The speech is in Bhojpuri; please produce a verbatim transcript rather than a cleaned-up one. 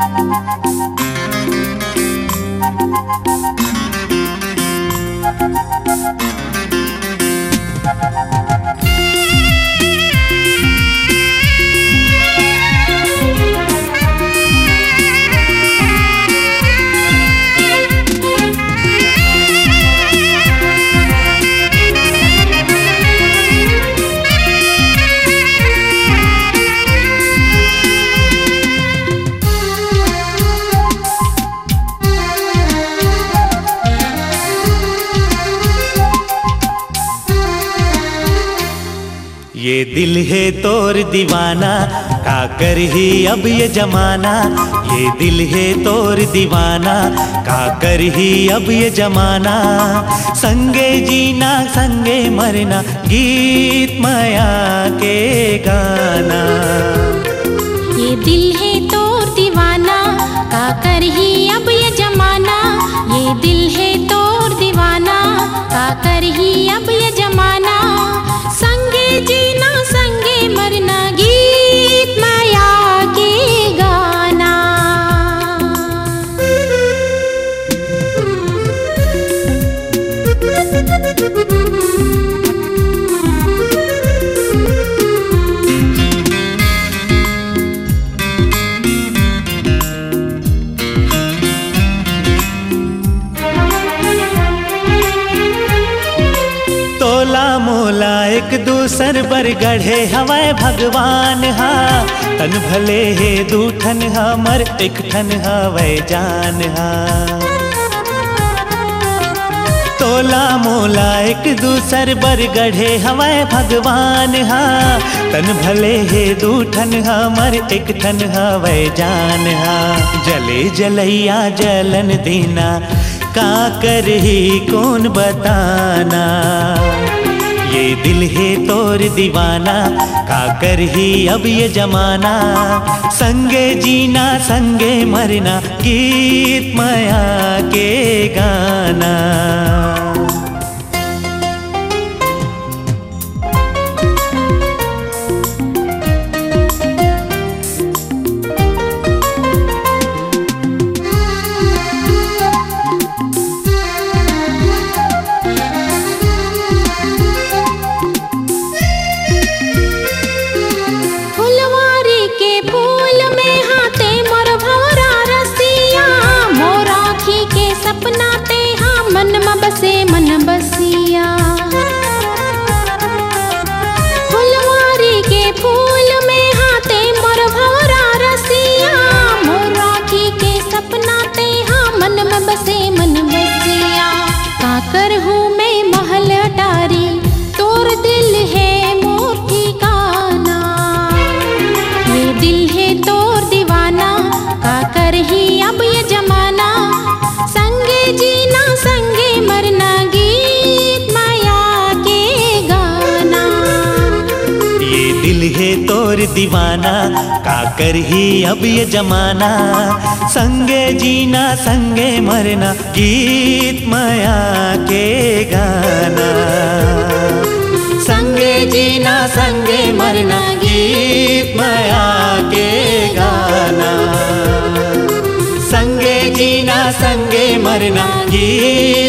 ये दिल है तोर दीवाना, का कर ही अब ये जमाना। ये दिल है तोर दीवाना, का कर ही अब ये जमाना। संगे जीना संगे मरना, गीत माया के गाना। ये दिल है तोर दीवाना, का कर ही अब ये जमाना। ये दिल है तोर दीवाना, का कर ही अब ये जमाना। संगे जीना संगे मरना, गीत माया के गाना। तोला मोला एक दूसर बर गढ़े हवाए भगवान हा। तन भले हे दूठन हमर एक ठन हवै जान हा। तोला मोला एक दूसर बर गढ़े हवाए भगवान हा। तन भले हे दूठन हमर एक ठन हवै जान हा। जले जलैया जलन देना, का कर ही कौन बताना। ये दिल है तोर दीवाना, का कर ही अब ये जमाना। संगे जीना संगे मरना, गीत माया के गाना। बसे मन बसिया, फुलवारी के फूल में हाथे मोर भवरा रसिया। मोर राखी के सपना ते हाँ मन में बसे मन बसिया। काकर हूँ मैं महल अटारी, तोर दिल है मोर ठिकाना। ये दिल है तोर दीवाना, काकर ही अब ये जमाना। संगे जीना संगे मरना, गीत माया के गाना। ये दिल है तोर दीवाना, का कर ही अब ये जमाना। संगे जीना संगे मरना, गीत माया के गाना। संगे जीना संगे मरना, गीत माया के गाना। संगे जीना संगे मरना, गीत